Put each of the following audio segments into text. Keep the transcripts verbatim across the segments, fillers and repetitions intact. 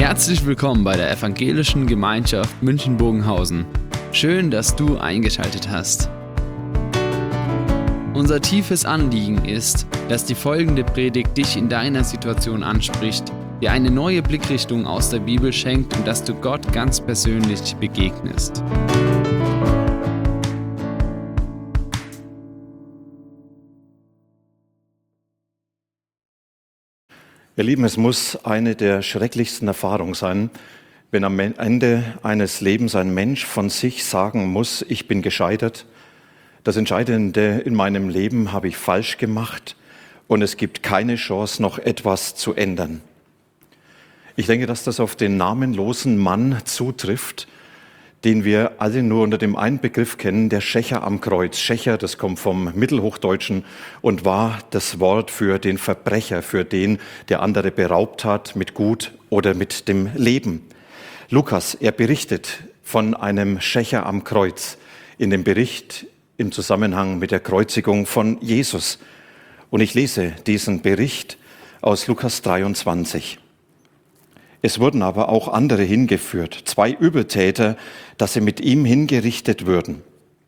Herzlich willkommen bei der Evangelischen Gemeinschaft München-Bogenhausen. Schön, dass du eingeschaltet hast. Unser tiefes Anliegen ist, dass die folgende Predigt dich in deiner Situation anspricht, dir eine neue Blickrichtung aus der Bibel schenkt und dass du Gott ganz persönlich begegnest. Ihr Lieben, es muss eine der schrecklichsten Erfahrungen sein, wenn am Ende eines Lebens ein Mensch von sich sagen muss, ich bin gescheitert, das Entscheidende in meinem Leben habe ich falsch gemacht und es gibt keine Chance, noch etwas zu ändern. Ich denke, dass das auf den namenlosen Mann zutrifft, den wir alle nur unter dem einen Begriff kennen, der Schächer am Kreuz. Schächer, das kommt vom Mittelhochdeutschen und war das Wort für den Verbrecher, für den, der andere beraubt hat mit Gut oder mit dem Leben. Lukas, er berichtet von einem Schächer am Kreuz in dem Bericht im Zusammenhang mit der Kreuzigung von Jesus. Und ich lese diesen Bericht aus Lukas dreiundzwanzig. Es wurden aber auch andere hingeführt, zwei Übeltäter, dass sie mit ihm hingerichtet würden.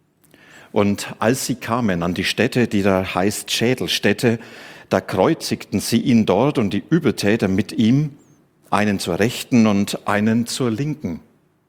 Und als sie kamen an die Stätte, die da heißt Schädelstätte, da kreuzigten sie ihn dort und die Übeltäter mit ihm, einen zur Rechten und einen zur Linken.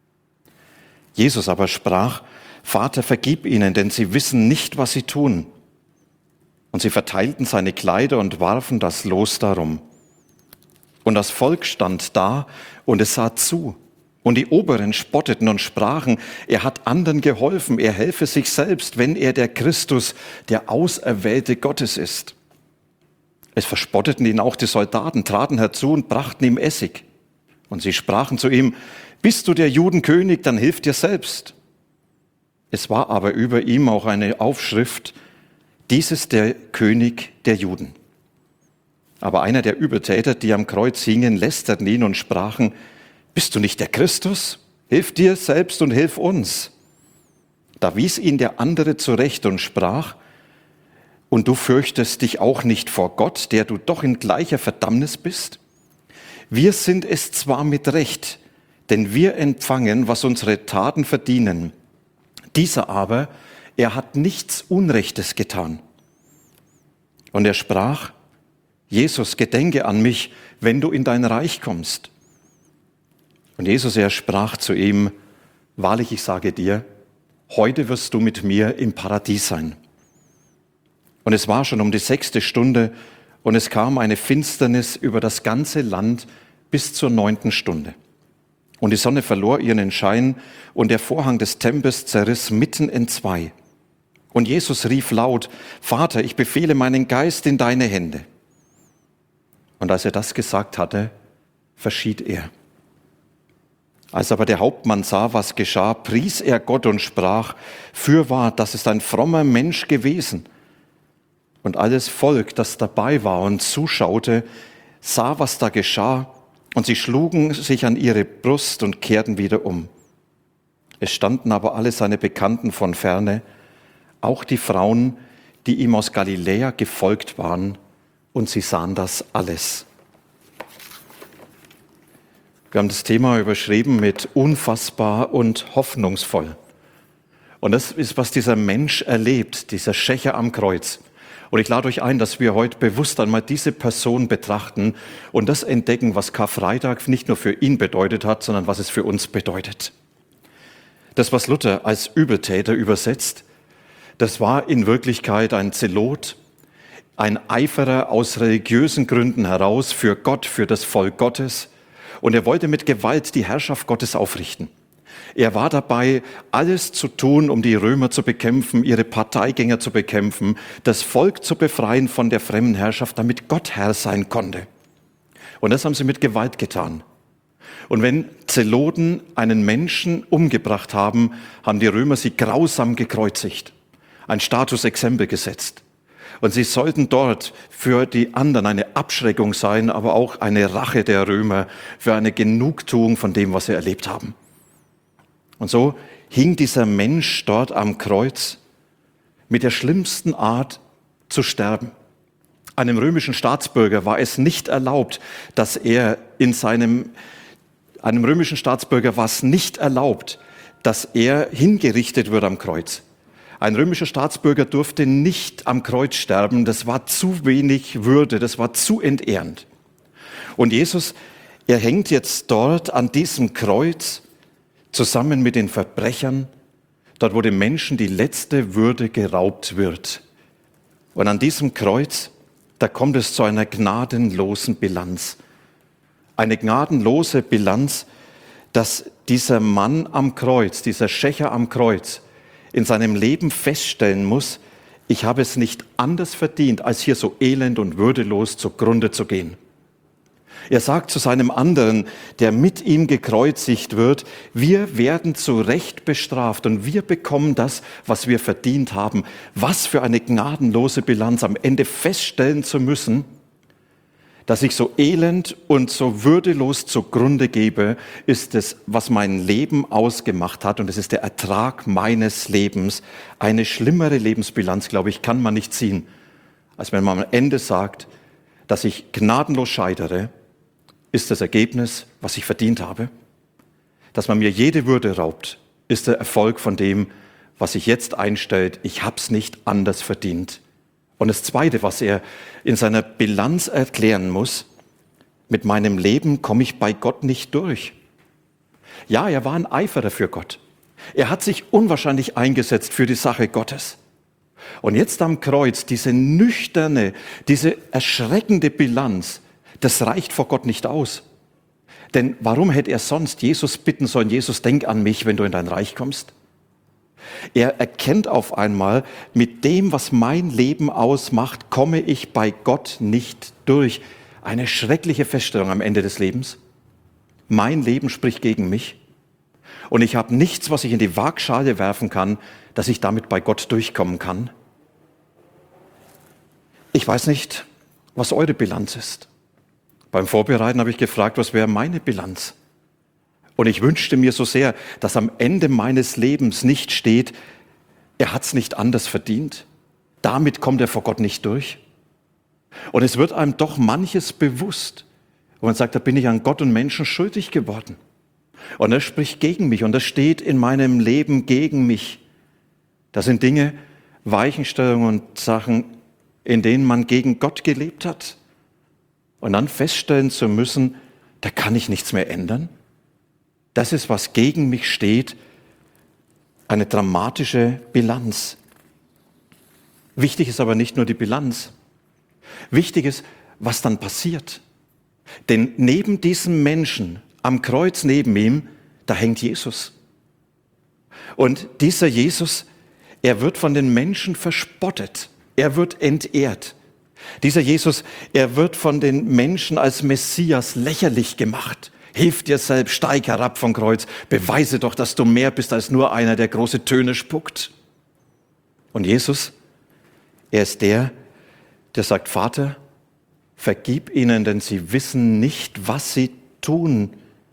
Jesus aber sprach, Vater, vergib ihnen, denn sie wissen nicht, was sie tun. Und sie verteilten seine Kleider und warfen das Los darum. Und das Volk stand da und es sah zu. Und die Oberen spotteten und sprachen, er hat anderen geholfen, er helfe sich selbst, wenn er der Christus, der Auserwählte Gottes ist. Es verspotteten ihn auch die Soldaten, traten herzu und brachten ihm Essig. Und sie sprachen zu ihm, bist du der Judenkönig, dann hilf dir selbst. Es war aber über ihm auch eine Aufschrift, dies ist der König der Juden. Aber einer der Übeltäter, die am Kreuz hingen, lästerten ihn und sprachen, bist du nicht der Christus? Hilf dir selbst und hilf uns. Da wies ihn der andere zurecht und sprach, und du fürchtest dich auch nicht vor Gott, der du doch in gleicher Verdammnis bist? Wir sind es zwar mit Recht, denn wir empfangen, was unsere Taten verdienen. Dieser aber, er hat nichts Unrechtes getan. Und er sprach, Jesus, gedenke an mich, wenn du in dein Reich kommst. Und Jesus, er sprach zu ihm, wahrlich, ich sage dir, heute wirst du mit mir im Paradies sein. Und es war schon um die sechste Stunde und es kam eine Finsternis über das ganze Land bis zur neunten Stunde. Und die Sonne verlor ihren Schein und der Vorhang des Tempels zerriss mitten entzwei. Und Jesus rief laut, Vater, ich befehle meinen Geist in deine Hände. Und als er das gesagt hatte, verschied er. Als aber der Hauptmann sah, was geschah, pries er Gott und sprach, fürwahr, das ist ein frommer Mensch gewesen. Und alles Volk, das dabei war und zuschaute, sah, was da geschah, und sie schlugen sich an ihre Brust und kehrten wieder um. Es standen aber alle seine Bekannten von ferne, auch die Frauen, die ihm aus Galiläa gefolgt waren, und sie sahen das alles. Wir haben das Thema überschrieben mit unfassbar und hoffnungsvoll. Und das ist, was dieser Mensch erlebt, dieser Schächer am Kreuz. Und ich lade euch ein, dass wir heute bewusst einmal diese Person betrachten und das entdecken, was Karfreitag nicht nur für ihn bedeutet hat, sondern was es für uns bedeutet. Das, was Luther als Übeltäter übersetzt, das war in Wirklichkeit ein Zelot, ein Eiferer aus religiösen Gründen heraus für Gott, für das Volk Gottes. Und er wollte mit Gewalt die Herrschaft Gottes aufrichten. Er war dabei, alles zu tun, um die Römer zu bekämpfen, ihre Parteigänger zu bekämpfen, das Volk zu befreien von der fremden Herrschaft, damit Gott Herr sein konnte. Und das haben sie mit Gewalt getan. Und wenn Zeloten einen Menschen umgebracht haben, haben die Römer sie grausam gekreuzigt, ein Statusexempel gesetzt. Und sie sollten dort für die anderen eine Abschreckung sein, aber auch eine Rache der Römer, für eine Genugtuung von dem, was sie erlebt haben. Und so hing dieser Mensch dort am Kreuz mit der schlimmsten Art zu sterben. Einem römischen Staatsbürger war es nicht erlaubt, dass er in seinem Einem römischen Staatsbürger war es nicht erlaubt, dass er hingerichtet wird am Kreuz. Ein römischer Staatsbürger durfte nicht am Kreuz sterben, das war zu wenig Würde, das war zu entehrend. Und Jesus, er hängt jetzt dort an diesem Kreuz zusammen mit den Verbrechern, dort wo den Menschen die letzte Würde geraubt wird. Und an diesem Kreuz, da kommt es zu einer gnadenlosen Bilanz. Eine gnadenlose Bilanz, dass dieser Mann am Kreuz, dieser Schächer am Kreuz, in seinem Leben feststellen muss, ich habe es nicht anders verdient, als hier so elend und würdelos zugrunde zu gehen. Er sagt zu seinem anderen, der mit ihm gekreuzigt wird, wir werden zu Recht bestraft und wir bekommen das, was wir verdient haben. Was für eine gnadenlose Bilanz, am Ende feststellen zu müssen, dass ich so elend und so würdelos zugrunde gebe, ist es, was mein Leben ausgemacht hat. Und es ist der Ertrag meines Lebens. Eine schlimmere Lebensbilanz, glaube ich, kann man nicht ziehen, als wenn man am Ende sagt, dass ich gnadenlos scheidere, ist das Ergebnis, was ich verdient habe. Dass man mir jede Würde raubt, ist der Erfolg von dem, was sich jetzt einstellt. Ich habe es nicht anders verdient. Und das Zweite, was er in seiner Bilanz erklären muss, mit meinem Leben komme ich bei Gott nicht durch. Ja, er war ein Eiferer für Gott. Er hat sich unwahrscheinlich eingesetzt für die Sache Gottes. Und jetzt am Kreuz, diese nüchterne, diese erschreckende Bilanz, das reicht vor Gott nicht aus. Denn warum hätte er sonst Jesus bitten sollen, Jesus, denk an mich, wenn du in dein Reich kommst? Er erkennt auf einmal, mit dem, was mein Leben ausmacht, komme ich bei Gott nicht durch. Eine schreckliche Feststellung am Ende des Lebens. Mein Leben spricht gegen mich. Und ich habe nichts, was ich in die Waagschale werfen kann, dass ich damit bei Gott durchkommen kann. Ich weiß nicht, was eure Bilanz ist. Beim Vorbereiten habe ich gefragt, was wäre meine Bilanz? Und ich wünschte mir so sehr, dass am Ende meines Lebens nicht steht, er hat es nicht anders verdient. Damit kommt er vor Gott nicht durch. Und es wird einem doch manches bewusst. Und man sagt, da bin ich an Gott und Menschen schuldig geworden. Und das spricht gegen mich und das steht in meinem Leben gegen mich. Das sind Dinge, Weichenstellungen und Sachen, in denen man gegen Gott gelebt hat. Und dann feststellen zu müssen, da kann ich nichts mehr ändern. Das ist, was gegen mich steht, eine dramatische Bilanz. Wichtig ist aber nicht nur die Bilanz. Wichtig ist, was dann passiert. Denn neben diesem Menschen, am Kreuz neben ihm, da hängt Jesus. Und dieser Jesus, er wird von den Menschen verspottet. Er wird entehrt. Dieser Jesus, er wird von den Menschen als Messias lächerlich gemacht. Hilf dir selbst, steig herab vom Kreuz, beweise doch, dass du mehr bist als nur einer, der große Töne spuckt. Und Jesus, er ist der, der sagt, Vater, vergib ihnen, denn sie wissen nicht, was sie tun.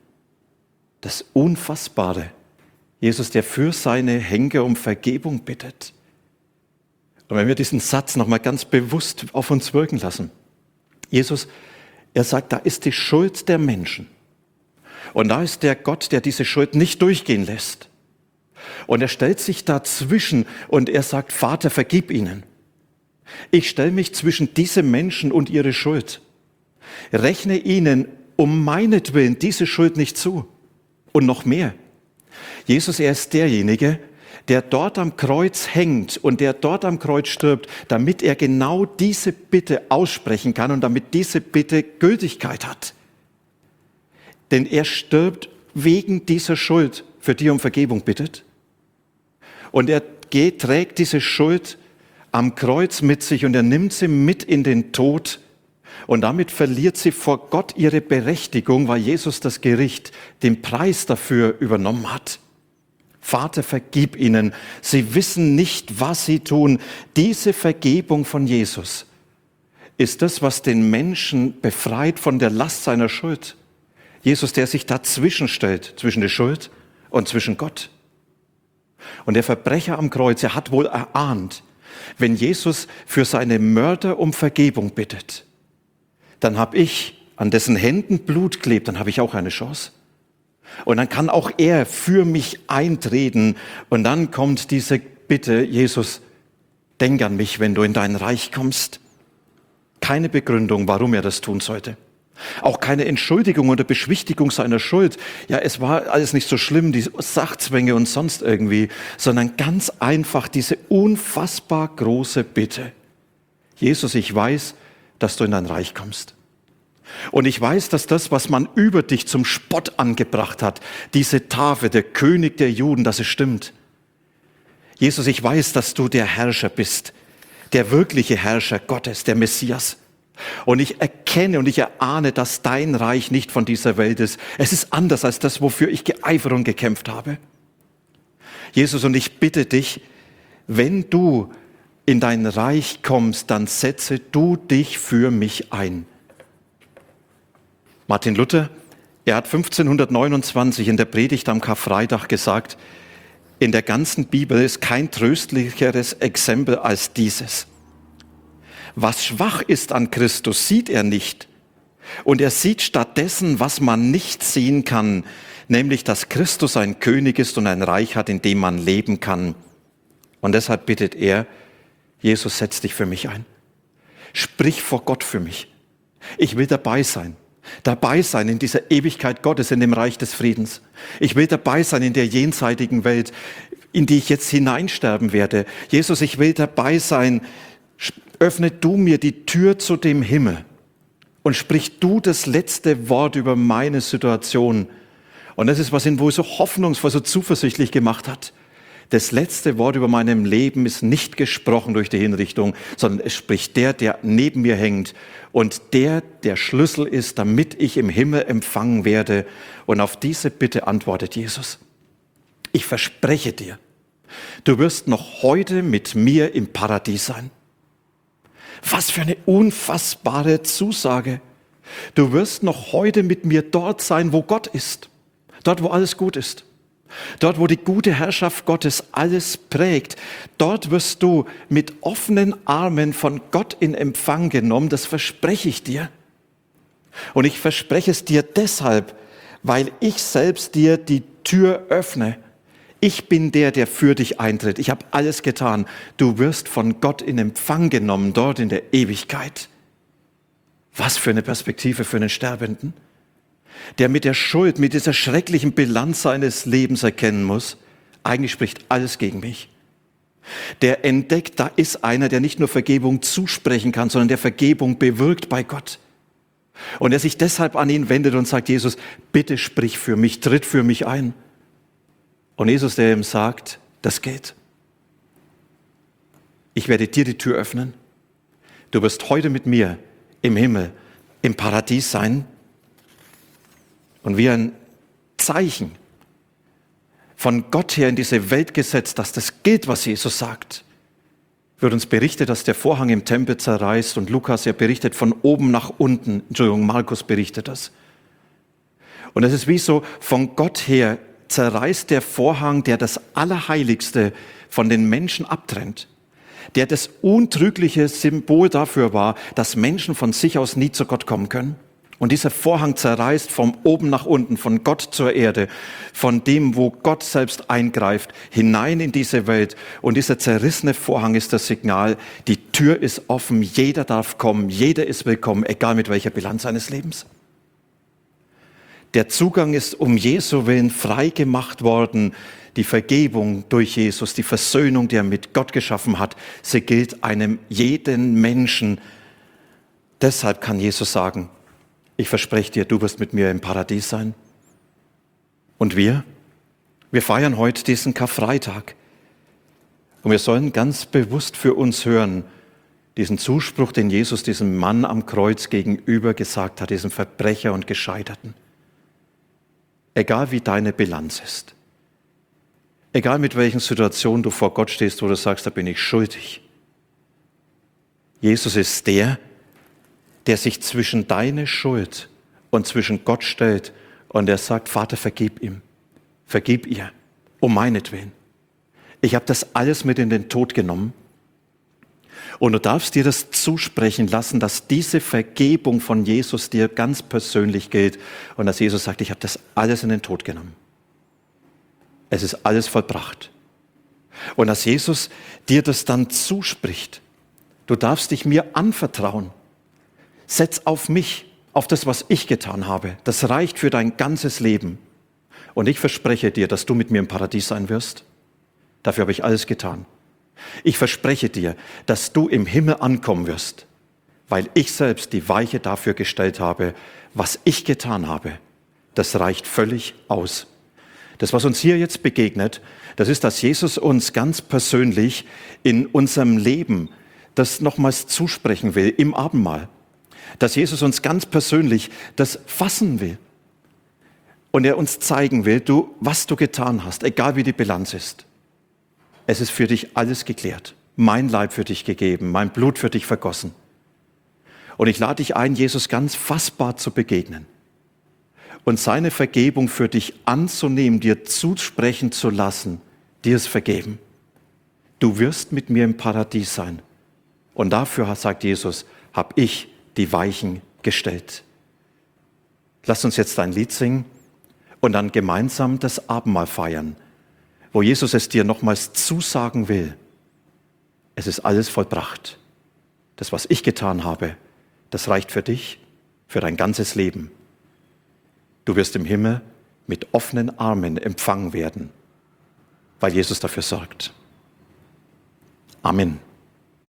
Das Unfassbare. Jesus, der für seine Henker um Vergebung bittet. Und wenn wir diesen Satz nochmal ganz bewusst auf uns wirken lassen. Jesus, er sagt, da ist die Schuld der Menschen. Und da ist der Gott, der diese Schuld nicht durchgehen lässt. Und er stellt sich dazwischen und er sagt, Vater, vergib ihnen. Ich stelle mich zwischen diese Menschen und ihre Schuld. Rechne ihnen um meinetwillen diese Schuld nicht zu. Und noch mehr. Jesus, er ist derjenige, der dort am Kreuz hängt und der dort am Kreuz stirbt, damit er genau diese Bitte aussprechen kann und damit diese Bitte Gültigkeit hat. Denn er stirbt wegen dieser Schuld, für die er um Vergebung bittet. Und er geht, trägt diese Schuld am Kreuz mit sich und er nimmt sie mit in den Tod. Und damit verliert sie vor Gott ihre Berechtigung, weil Jesus das Gericht, den Preis dafür übernommen hat. Vater, vergib ihnen. Sie wissen nicht, was sie tun. Diese Vergebung von Jesus ist das, was den Menschen befreit von der Last seiner Schuld. Jesus, der sich dazwischen stellt, zwischen der Schuld und zwischen Gott. Und der Verbrecher am Kreuz, er hat wohl erahnt, wenn Jesus für seine Mörder um Vergebung bittet, dann habe ich, an dessen Händen Blut klebt, dann habe ich auch eine Chance. Und dann kann auch er für mich eintreten. Und dann kommt diese Bitte, Jesus, denk an mich, wenn du in dein Reich kommst. Keine Begründung, warum er das tun sollte. Auch keine Entschuldigung oder Beschwichtigung seiner Schuld. Ja, es war alles nicht so schlimm, die Sachzwänge und sonst irgendwie, sondern ganz einfach diese unfassbar große Bitte. Jesus, ich weiß, dass du in dein Reich kommst. Und ich weiß, dass das, was man über dich zum Spott angebracht hat, diese Tafel, der König der Juden, dass es stimmt. Jesus, ich weiß, dass du der Herrscher bist, der wirkliche Herrscher Gottes, der Messias. Und ich erkenne und ich erahne, dass dein Reich nicht von dieser Welt ist. Es ist anders als das, wofür ich geeifert und gekämpft habe. Jesus, und ich bitte dich, wenn du in dein Reich kommst, dann setze du dich für mich ein. Martin Luther, er hat fünfzehnhundertneunundzwanzig in der Predigt am Karfreitag gesagt, in der ganzen Bibel ist kein tröstlicheres Exempel als dieses. Was schwach ist an Christus, sieht er nicht. Und er sieht stattdessen, was man nicht sehen kann, nämlich, dass Christus ein König ist und ein Reich hat, in dem man leben kann. Und deshalb bittet er, Jesus, setz dich für mich ein. Sprich vor Gott für mich. Ich will dabei sein. Dabei sein in dieser Ewigkeit Gottes, in dem Reich des Friedens. Ich will dabei sein in der jenseitigen Welt, in die ich jetzt hineinsterben werde. Jesus, ich will dabei sein. Öffne du mir die Tür zu dem Himmel und sprich du das letzte Wort über meine Situation. Und das ist, was ihn wohl so hoffnungsvoll, so zuversichtlich gemacht hat. Das letzte Wort über meinem Leben ist nicht gesprochen durch die Hinrichtung, sondern es spricht der, der neben mir hängt und der, der Schlüssel ist, damit ich im Himmel empfangen werde. Und auf diese Bitte antwortet Jesus. Ich verspreche dir, du wirst noch heute mit mir im Paradies sein. Was für eine unfassbare Zusage. Du wirst noch heute mit mir dort sein, wo Gott ist. Dort, wo alles gut ist. Dort, wo die gute Herrschaft Gottes alles prägt. Dort wirst du mit offenen Armen von Gott in Empfang genommen. Das verspreche ich dir. Und ich verspreche es dir deshalb, weil ich selbst dir die Tür öffne. Ich bin der, der für dich eintritt. Ich habe alles getan. Du wirst von Gott in Empfang genommen, dort in der Ewigkeit. Was für eine Perspektive für einen Sterbenden, der mit der Schuld, mit dieser schrecklichen Bilanz seines Lebens erkennen muss, eigentlich spricht alles gegen mich. Der entdeckt, da ist einer, der nicht nur Vergebung zusprechen kann, sondern der Vergebung bewirkt bei Gott. Und der sich deshalb an ihn wendet und sagt, Jesus, bitte sprich für mich, tritt für mich ein. Und Jesus, der ihm sagt, das geht. Ich werde dir die Tür öffnen. Du wirst heute mit mir im Himmel, im Paradies sein. Und wie ein Zeichen von Gott her in diese Welt gesetzt, dass das gilt, was Jesus sagt, wird uns berichtet, dass der Vorhang im Tempel zerreißt. Und Lukas, er berichtet von oben nach unten. Entschuldigung, Markus berichtet das. Und es ist wie so, von Gott her zerreißt der Vorhang, der das Allerheiligste von den Menschen abtrennt, der das untrügliche Symbol dafür war, dass Menschen von sich aus nie zu Gott kommen können. Und dieser Vorhang zerreißt von oben nach unten, von Gott zur Erde, von dem, wo Gott selbst eingreift, hinein in diese Welt. Und dieser zerrissene Vorhang ist das Signal, die Tür ist offen, jeder darf kommen, jeder ist willkommen, egal mit welcher Bilanz seines Lebens. Der Zugang ist um Jesu Willen frei gemacht worden. Die Vergebung durch Jesus, die Versöhnung, die er mit Gott geschaffen hat, sie gilt einem jeden Menschen. Deshalb kann Jesus sagen, ich verspreche dir, du wirst mit mir im Paradies sein. Und wir? Wir feiern heute diesen Karfreitag. Und wir sollen ganz bewusst für uns hören, diesen Zuspruch, den Jesus diesem Mann am Kreuz gegenüber gesagt hat, diesem Verbrecher und Gescheiterten. Egal wie deine Bilanz ist, egal mit welchen Situationen du vor Gott stehst, wo du sagst, da bin ich schuldig. Jesus ist der, der sich zwischen deine Schuld und zwischen Gott stellt und er sagt, Vater, vergib ihm, vergib ihr, um meinetwillen. Ich habe das alles mit in den Tod genommen Und du darfst dir das zusprechen lassen, dass diese Vergebung von Jesus dir ganz persönlich gilt und dass Jesus sagt, ich habe das alles in den Tod genommen. Es ist alles vollbracht. Und dass Jesus dir das dann zuspricht. Du darfst dich mir anvertrauen. Setz auf mich, auf das, was ich getan habe. Das reicht für dein ganzes Leben. Und ich verspreche dir, dass du mit mir im Paradies sein wirst. Dafür habe ich alles getan. Ich verspreche dir, dass du im Himmel ankommen wirst, weil ich selbst die Weiche dafür gestellt habe, was ich getan habe. Das reicht völlig aus. Das, was uns hier jetzt begegnet, das ist, dass Jesus uns ganz persönlich in unserem Leben das nochmals zusprechen will, im Abendmahl. Dass Jesus uns ganz persönlich das fassen will. Und er uns zeigen will, du, was du getan hast, egal wie die Bilanz ist. Es ist für dich alles geklärt. Mein Leib für dich gegeben, mein Blut für dich vergossen. Und ich lade dich ein, Jesus ganz fassbar zu begegnen. Und seine Vergebung für dich anzunehmen, dir zusprechen zu lassen, dir es vergeben. Du wirst mit mir im Paradies sein. Und dafür, sagt Jesus, habe ich die Weichen gestellt. Lass uns jetzt ein Lied singen und dann gemeinsam das Abendmahl feiern, wo Jesus es dir nochmals zusagen will. Es ist alles vollbracht. Das, was ich getan habe, das reicht für dich, für dein ganzes Leben. Du wirst im Himmel mit offenen Armen empfangen werden, weil Jesus dafür sorgt. Amen.